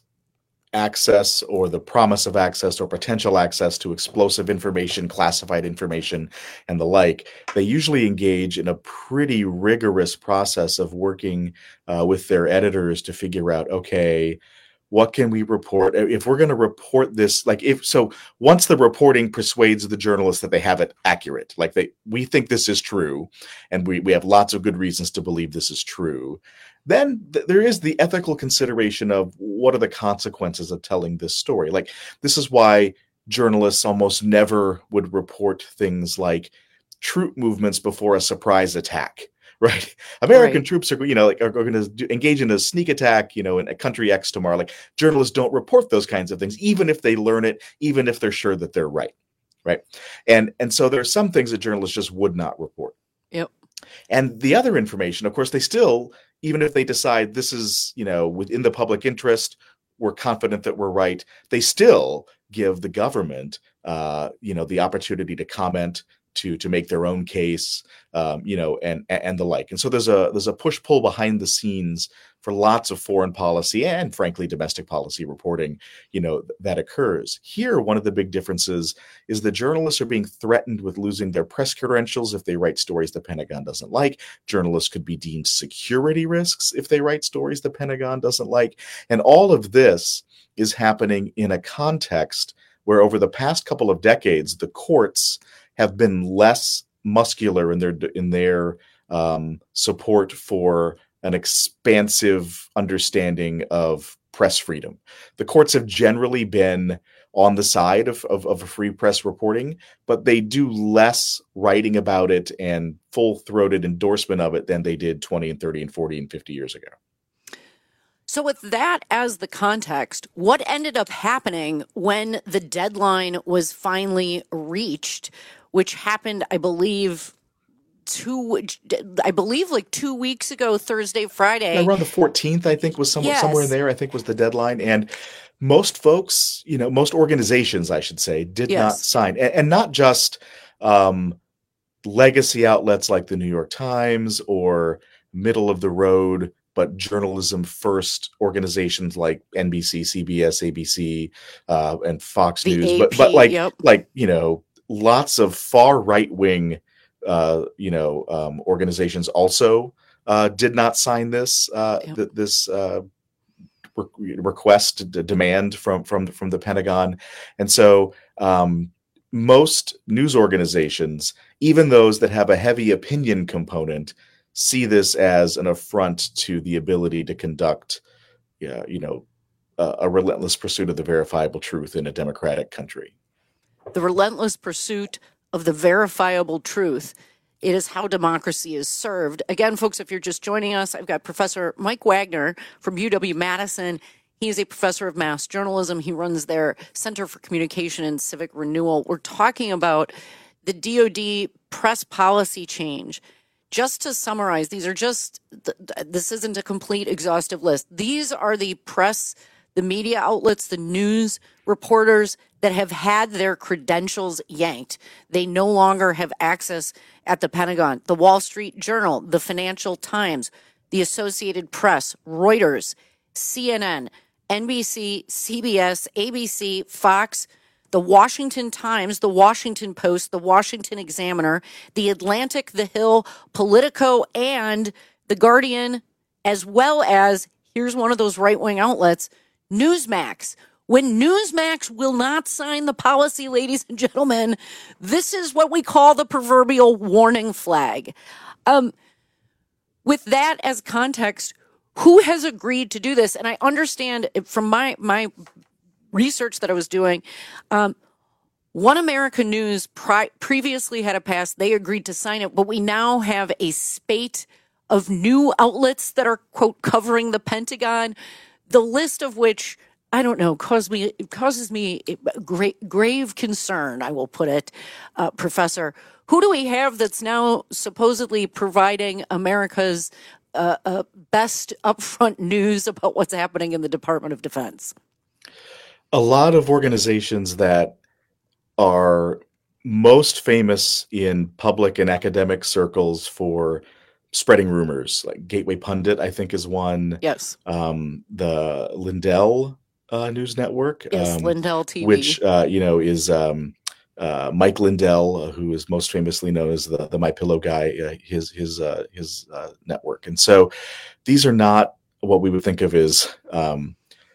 access or the promise of access or potential access to explosive information, classified information, and the like, they usually engage in a pretty rigorous process of working uh, with their editors to figure out, okay, what can we report? If we're going to report this, like if so, once the reporting persuades the journalists that they have it accurate, like they, we think this is true, and we, we have lots of good reasons to believe this is true, then th- there is the ethical consideration of what are the consequences of telling this story. Like, this is why journalists almost never would report things like troop movements before a surprise attack. Right. American right. troops are, you know, like are, are going to do, engage in a sneak attack, you know, in a country X tomorrow. Like, journalists don't report those kinds of things, even if they learn it, even if they're sure that they're right. Right. And and so there are some things that journalists just would not report. Yep. And the other information, of course, they still, even if they decide this is, you know, within the public interest, we're confident that we're right, they still give the government, uh, you know, the opportunity to comment, to to make their own case, um, you know, and and the like. And so there's a there's a push pull behind the scenes for lots of foreign policy and, frankly, domestic policy reporting, you know, th- that occurs. Here, one of the big differences is the journalists are being threatened with losing their press credentials if they write stories the Pentagon doesn't like. Journalists could be deemed security risks if they write stories the Pentagon doesn't like. And all of this is happening in a context where over the past couple of decades, the courts have been less muscular in their in their um, support for an expansive understanding of press freedom. The courts have generally been on the side of, of, of free press reporting, but they do less writing about it and full-throated endorsement of it than they did twenty and thirty and forty and fifty years ago. So with that as the context, what ended up happening when the deadline was finally reached, which happened, I believe, two, I believe like two weeks ago, Thursday, Friday. Around the fourteenth, I think, was somewhere, Yes. somewhere in there, I think was the deadline. And most folks, you know, most organizations, I should say, did Yes. not sign. And, and not just um, legacy outlets like the New York Times or middle of the road, but journalism first organizations like N B C, C B S, A B C, uh, and Fox The News. A But, P, but like, yep. like, you know, lots of far right wing, uh, you know, um, organizations also uh, did not sign this, uh, th- this, uh, re- request, d- demand from, from, from the Pentagon. And so, um, most news organizations, even those that have a heavy opinion component, see this as an affront to the ability to conduct, yeah, you know, a, a relentless pursuit of the verifiable truth in a democratic country. The relentless pursuit of the verifiable truth. It is how democracy is served. Again, folks, if you're just joining us, I've got Professor Mike Wagner from U W-Madison. He is a professor of mass journalism. He runs their Center for Communication and Civic Renewal. We're talking about the D O D press policy change. Just to summarize, these are just, this isn't a complete exhaustive list. These are the press, the media outlets, the news reporters that have had their credentials yanked. They no longer have access at the Pentagon. The Wall Street Journal, the Financial Times, the Associated Press, Reuters, C N N, N B C, C B S, A B C, Fox, the Washington Times, the Washington Post, the Washington Examiner, the Atlantic, the Hill, Politico, and the Guardian, as well as, here's one of those right-wing outlets, Newsmax. When Newsmax will not sign the policy, ladies and gentlemen, this is what we call the proverbial warning flag. Um, with that as context, who has agreed to do this? And I understand from my my research that I was doing, um, One America News pri- previously had a pass. They agreed to sign it, but we now have a spate of new outlets that are, quote, covering the Pentagon, the list of which, I don't know, cause me, it causes me great, grave concern, I will put it, uh, Professor. Who do we have that's now supposedly providing America's uh, uh, best upfront news about what's happening in the Department of Defense? A lot of organizations that are most famous in public and academic circles for spreading rumors, like Gateway Pundit, I think, is one. Yes. Um, the Lindell uh, News Network. Yes, um, Lindell T V. Which, uh, you know, is um, uh, Mike Lindell, uh, who is most famously known as the, the My Pillow guy, uh, his his uh, his uh, network. And so these are not what we would think of as um,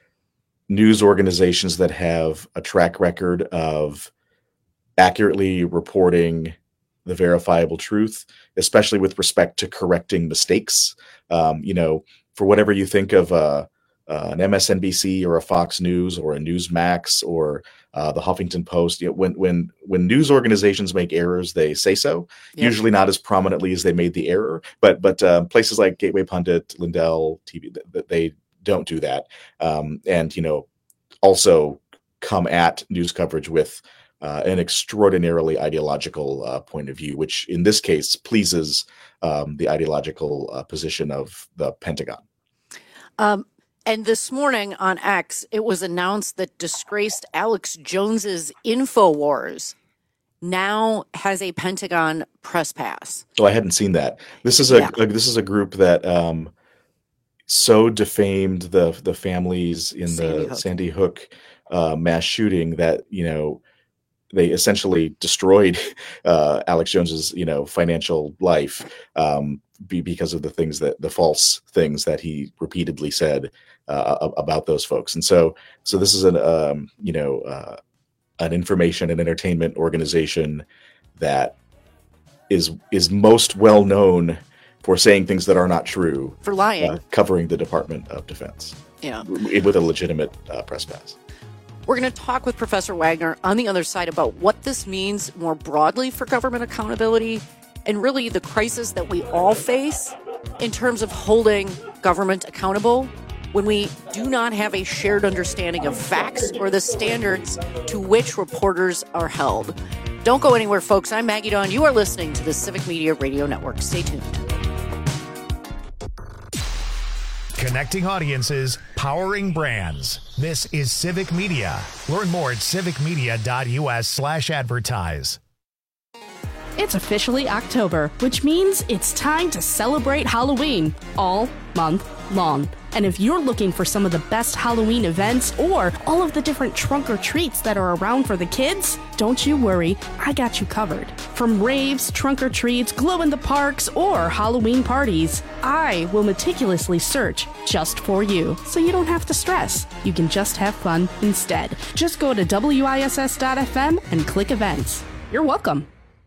news organizations that have a track record of accurately reporting the verifiable truth, especially with respect to correcting mistakes. Um, you know, for whatever you think of uh, uh, an M S N B C or a Fox News or a Newsmax or uh, the Huffington Post, you know, when when when news organizations make errors, they say so. Yep. Usually not as prominently as they made the error, but but uh, places like Gateway Pundit, Lindell T V, that they don't do that, um, and you know, also come at news coverage with Uh, an extraordinarily ideological uh, point of view, which in this case pleases um, the ideological uh, position of the Pentagon. Um, and this morning on X, it was announced that disgraced Alex Jones's InfoWars now has a Pentagon press pass. Oh, I hadn't seen that. This is a, Yeah. a this is a group that um, so defamed the the families in Sandy the Hook. Sandy Hook uh, mass shooting that, you know, they essentially destroyed uh, Alex Jones's, you know, financial life um, be, because of the things that the false things that he repeatedly said uh, about those folks. And so, so this is an, um, you know, uh, an information and entertainment organization that is is most well known for saying things that are not true, For lying. uh, covering the Department of Defense. Yeah. w- with a legitimate uh, press pass. We're going to talk with Professor Wagner on the other side about what this means more broadly for government accountability and really the crisis that we all face in terms of holding government accountable when we do not have a shared understanding of facts or the standards to which reporters are held. Don't go anywhere, folks. I'm Maggie Dawn. You are listening to the Civic Media Radio Network. Stay tuned. Connecting audiences, powering brands. This is Civic Media. Learn more at civicmedia.us slash advertise. It's officially October, which means it's time to celebrate Halloween all month long. And if you're looking for some of the best Halloween events or all of the different trunk or treats that are around for the kids, don't you worry, I got you covered. From raves, trunk or treats, glow in the parks, or Halloween parties, I will meticulously search just for you, so you don't have to stress. You can just have fun instead. Just go to W I S S dot F M and click events. You're welcome.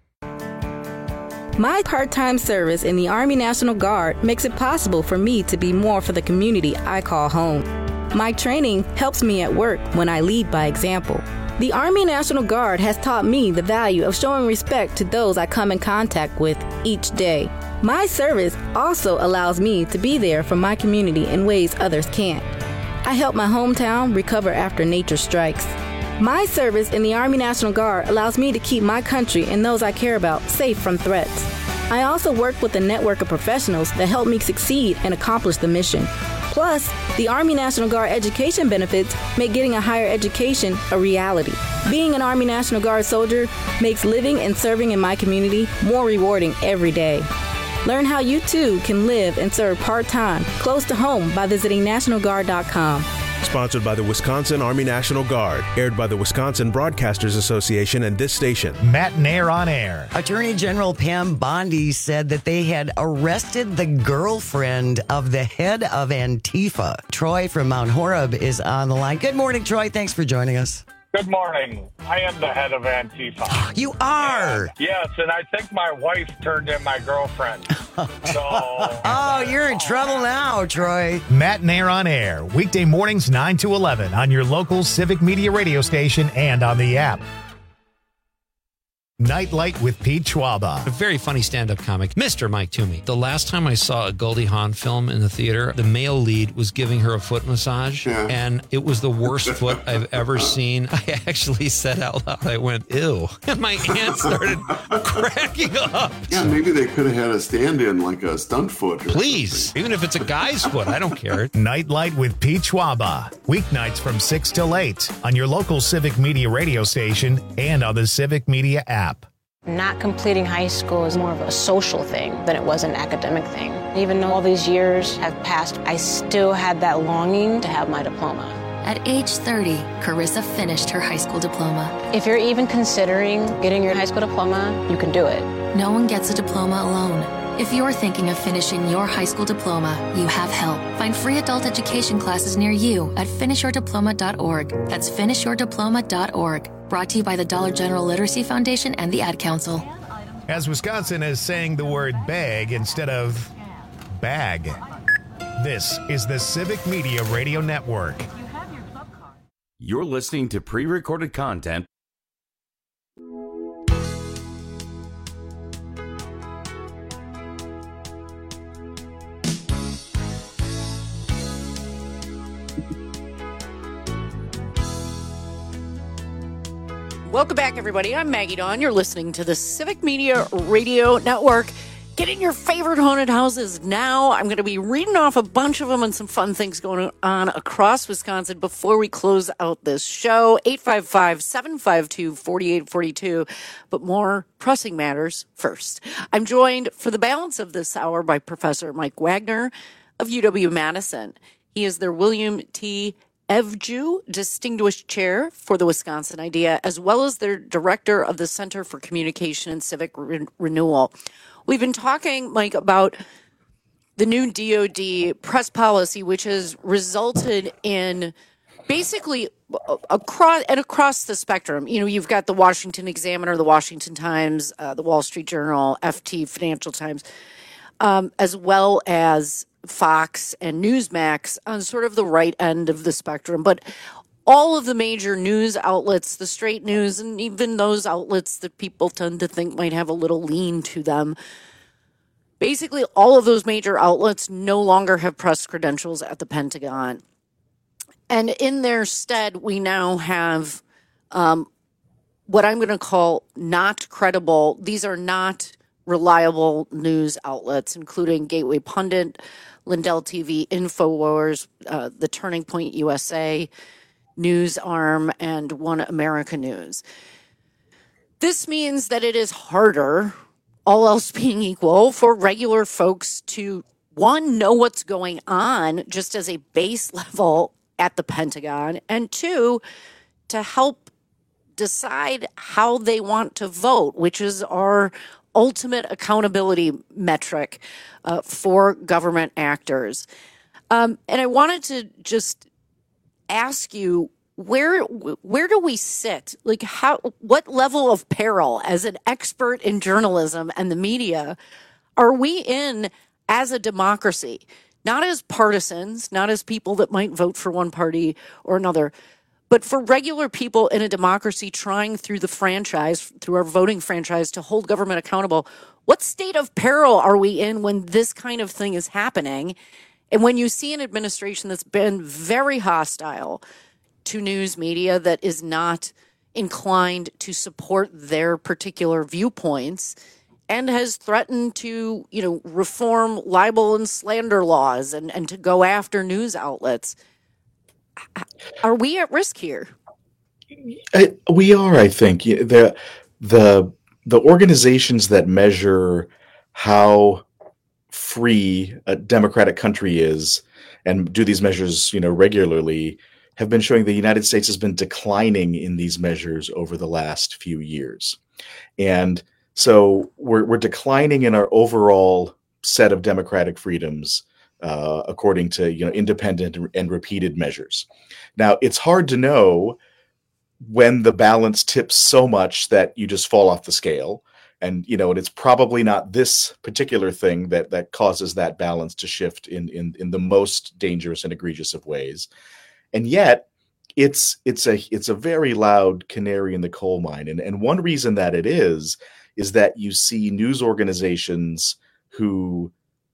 My part-time service in the Army National Guard makes it possible for me to be more for the community I call home. My training helps me at work when I lead by example. The Army National Guard has taught me the value of showing respect to those I come in contact with each day. My service also allows me to be there for my community in ways others can't. I help my hometown recover after nature strikes. My service in the Army National Guard allows me to keep my country and those I care about safe from threats. I also work with a network of professionals that help me succeed and accomplish the mission. Plus, the Army National Guard education benefits make getting a higher education a reality. Being an Army National Guard soldier makes living and serving in my community more rewarding every day. Learn how you too can live and serve part-time close to home by visiting national guard dot com. Sponsored by the Wisconsin Army National Guard. Aired by the Wisconsin Broadcasters Association and this station. Matt Nair on air. Attorney General Pam Bondi said that they had arrested the girlfriend of the head of Antifa. Troy from Mount Horeb is on the line. Good morning, Troy. Thanks for joining us. Good morning. I am the head of Antifa. You are? And, yes, and I think my wife turned in my girlfriend. So, oh, you're in trouble now, Troy. Matt Nair on air. Weekday mornings nine to eleven on your local Civic Media radio station and on the app. Nightlight with Pete Schwaba. A very funny stand-up comic, Mister Mike Toomey. The last time I saw a Goldie Hawn film in the theater, the male lead was giving her a foot massage, yeah. and it was the worst foot I've ever seen. I actually said out loud, I went, ew. And my aunt started cracking up. Yeah, maybe they could have had a stand-in like a stunt foot. Or Please, something. Even if it's a guy's foot, I don't care. Nightlight with Pete Schwaba. Weeknights from six till eight on your local Civic Media radio station and on the Civic Media app. Not completing high school is more of a social thing than it was an academic thing. Even though all these years have passed, I still had that longing to have my diploma. At age thirty, Carissa finished her high school diploma. If you're even considering getting your high school diploma, you can do it. No one gets a diploma alone. If you're thinking of finishing your high school diploma, you have help. Find free adult education classes near you at finish your diploma dot org. That's finish your diploma dot org. Brought to you by the Dollar General Literacy Foundation and the Ad Council. As Wisconsin is saying the word bag instead of bag, this is the Civic Media Radio Network. You're listening to pre-recorded content. Welcome back, everybody. I'm Maggie Dawn. You're listening to the Civic Media Radio Network. Get in your favorite haunted houses now. I'm going to be reading off a bunch of them and some fun things going on across Wisconsin before we close out this show. eight five five, seven five two, four eight four two. But more pressing matters first. I'm joined for the balance of this hour by Professor Mike Wagner of U W-Madison. He is their William T. Evju Distinguished Chair for the Wisconsin Idea, as well as their Director of the Center for Communication and Civic Re- Renewal. We've been talking, Mike, about the new D O D press policy, which has resulted in basically across and across the spectrum. You know, you've got the Washington Examiner, the Washington Times, uh, the Wall Street Journal, F T, Financial Times, um, as well as Fox and Newsmax on sort of the right end of the spectrum. But all of the major news outlets, the straight news, and even those outlets that people tend to think might have a little lean to them, basically all of those major outlets no longer have press credentials at the Pentagon. And in their stead, we now have um, what I'm going to call not credible. These are not reliable news outlets, including Gateway Pundit, Lindell T V, InfoWars, uh, the Turning Point U S A, NewsArm, and One America News. This means that it is harder, all else being equal, for regular folks to, one, know what's going on just as a base level at the Pentagon, and two, to help decide how they want to vote, which is our ultimate accountability metric uh, for government actors. Um, and I wanted to just ask you, where where do we sit? Like, how, what level of peril, as an expert in journalism and the media, are we in as a democracy? Not as partisans, not as people that might vote for one party or another, but for regular people in a democracy trying through the franchise, through our voting franchise, to hold government accountable. What state of peril are we in when this kind of thing is happening? And when you see an administration that's been very hostile to news media, that is not inclined to support their particular viewpoints, and has threatened to, you know, reform libel and slander laws and, and to go after news outlets, are we at risk here? I, we are, I think. The the the organizations that measure how free a democratic country is and do these measures, you know, regularly, have been showing the United States has been declining in these measures over the last few years. And so we're we're declining in our overall set of democratic freedoms, uh, according to, you know, independent and repeated measures. Now, it's hard to know when the balance tips so much that you just fall off the scale. And, you know, and it's probably not this particular thing that that causes that balance to shift in in in the most dangerous and egregious of ways. And yet, it's it's a it's a very loud canary in the coal mine. And and one reason that it is is that you see news organizations who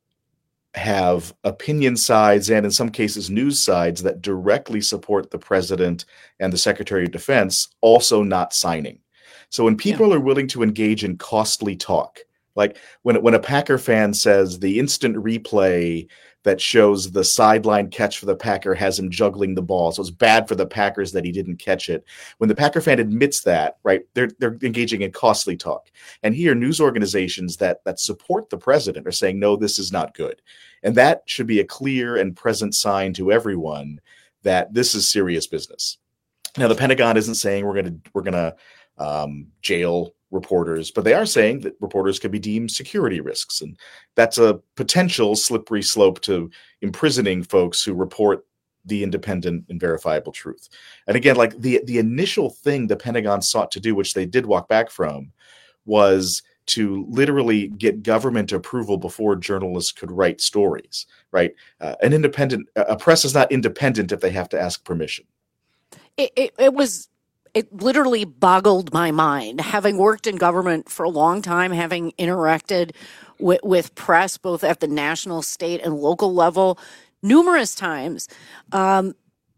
have opinion sides and in some cases news sides that directly support the president and the Secretary of Defense also not signing. So when people yeah. are willing to engage in costly talk, like when when a Packer fan says the instant replay that shows the sideline catch for the Packer has him juggling the ball, so it's bad for the Packers that he didn't catch it. When the Packer fan admits that, right, they're they're engaging in costly talk. And here, news organizations that that support the president are saying, no, this is not good. And that should be a clear and present sign to everyone that this is serious business. Now, the Pentagon isn't saying we're going to we're going to um, jail reporters, but they are saying that reporters could be deemed security risks. And that's a potential slippery slope to imprisoning folks who report the independent and verifiable truth. And again, like the, the initial thing the Pentagon sought to do, which they did walk back from, was to literally get government approval before journalists could write stories, right? Uh, an independent, a press is not independent if they have to ask permission. It, it, it was... It literally boggled my mind, having worked in government for a long time, having interacted with, with press, both at the national, state, and local level, numerous times. Um,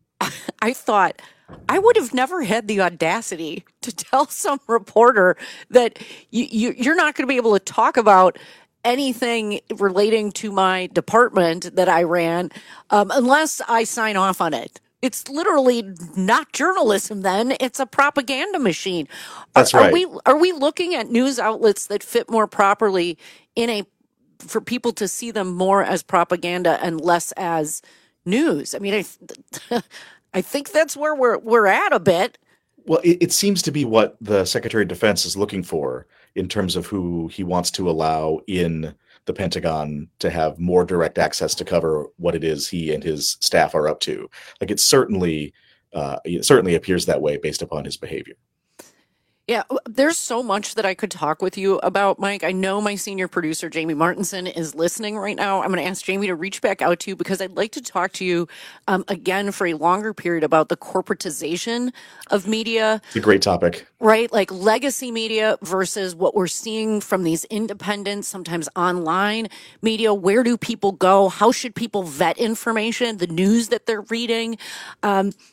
I thought I would have never had the audacity to tell some reporter that you, you, you're not going to be able to talk about anything relating to my department that I ran um, unless I sign off on it. It's literally not journalism then. It's a propaganda machine. That's are, right. Are we, are we looking at news outlets that fit more properly in a, for people to see them more as propaganda and less as news? I mean, I, I think that's where we're, we're at a bit. Well, it, it seems to be what the Secretary of Defense is looking for in terms of who he wants to allow in the Pentagon to have more direct access to cover what it is he and his staff are up to. Like it certainly, uh, it certainly appears that way based upon his behavior. Yeah, there's so much that I could talk with you about, Mike. I know my senior producer, Jamie Martinson, is listening right now. I'm going to ask Jamie to reach back out to you because I'd like to talk to you um, again for a longer period about the corporatization of media. It's a great topic. Right? Like legacy media versus what we're seeing from these independent, sometimes online media. Where do people go? How should people vet information, the news that they're reading? Um,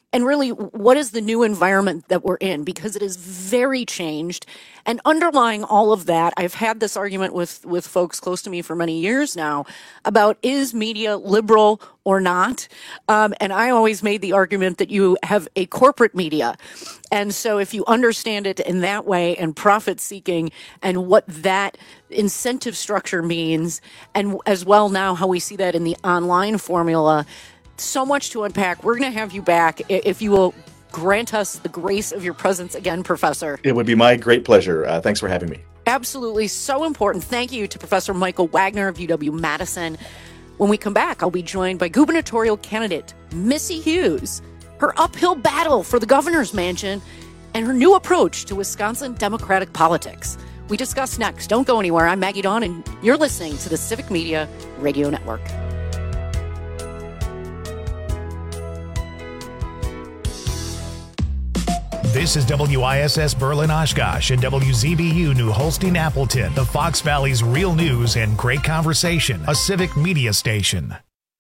And really, what is the new environment that we're in? Because it is very changed. And underlying all of that, I've had this argument with, with folks close to me for many years now about, is media liberal or not? Um, and I always made the argument that you have a corporate media. And so if you understand it in that way, and profit seeking, and what that incentive structure means, and as well now how we see that in the online formula, so much to unpack. We're going to have you back if you will grant us the grace of your presence again, Professor. It would be my great pleasure. Uh, thanks for having me. Absolutely. So important. Thank you to Professor Michael Wagner of U W-Madison. When we come back, I'll be joined by gubernatorial candidate Missy Hughes, her uphill battle for the governor's mansion, and her new approach to Wisconsin Democratic politics. We discuss next. Don't go anywhere. I'm Maggie Dawn, and you're listening to the Civic Media Radio Network. This is W I S S Berlin Oshkosh and W Z B U New Holstein Appleton, the Fox Valley's real news and great conversation, a civic media station.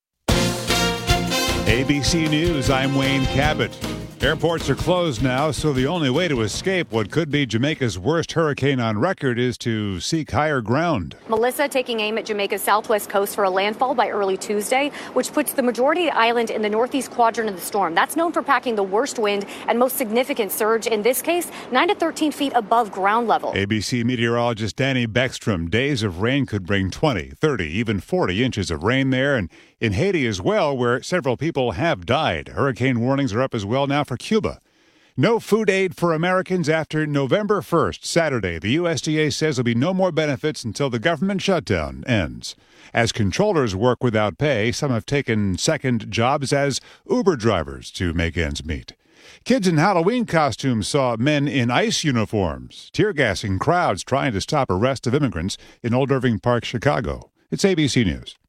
A B C News, I'm Wayne Cabot. Airports are closed now, so the only way to escape what could be Jamaica's worst hurricane on record is to seek higher ground. Melissa taking aim at Jamaica's southwest coast for a landfall by early Tuesday, which puts the majority of the island in the northeast quadrant of the storm. That's known for packing the worst wind and most significant surge, in this case, nine to thirteen feet above ground level. A B C meteorologist Danny Beckstrom, days of rain could bring twenty, thirty, even forty inches of rain there, and in Haiti as well, where several people have died. Hurricane warnings are up as well now for Cuba. No food aid for Americans after November first, Saturday. The U S D A says there'll be no more benefits until the government shutdown ends. As controllers work without pay, some have taken second jobs as Uber drivers to make ends meet. Kids in Halloween costumes saw men in ICE uniforms, tear-gassing crowds trying to stop arrest of immigrants in Old Irving Park, Chicago. It's A B C News.